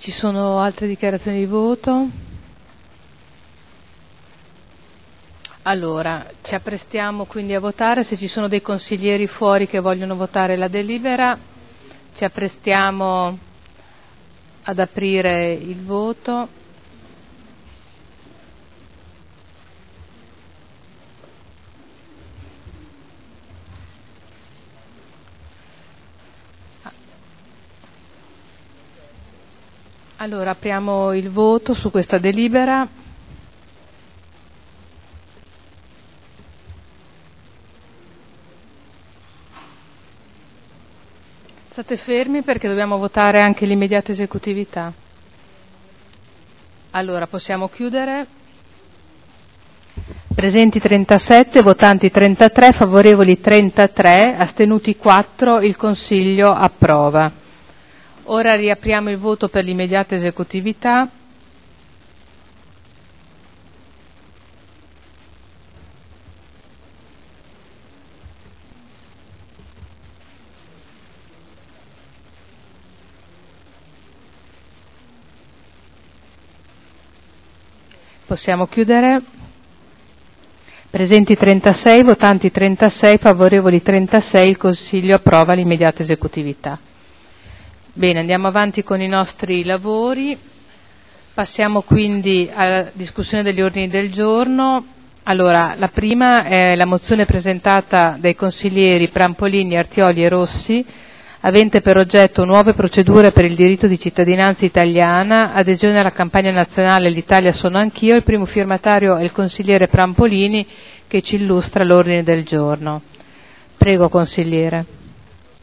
Ci sono altre dichiarazioni di voto? Allora, ci apprestiamo quindi a votare. Se ci sono dei consiglieri fuori che vogliono votare la delibera, ci apprestiamo ad aprire il voto. Allora, apriamo il voto su questa delibera. State fermi perché dobbiamo votare anche l'immediata esecutività. Allora, possiamo chiudere. Presenti 37, votanti 33, favorevoli 33, astenuti 4, il Consiglio approva. Ora riapriamo il voto per l'immediata esecutività. Possiamo chiudere. Presenti 36, votanti 36, favorevoli 36, il Consiglio approva l'immediata esecutività. Bene, andiamo avanti con i nostri lavori. Passiamo quindi alla discussione degli ordini del giorno. Allora, la prima è la mozione presentata dai consiglieri Prampolini, Artioli e Rossi, avente per oggetto nuove procedure per il diritto di cittadinanza italiana, adesione alla campagna nazionale L'Italia sono anch'io. Il primo firmatario è il consigliere Prampolini, che ci illustra l'ordine del giorno. Prego, consigliere.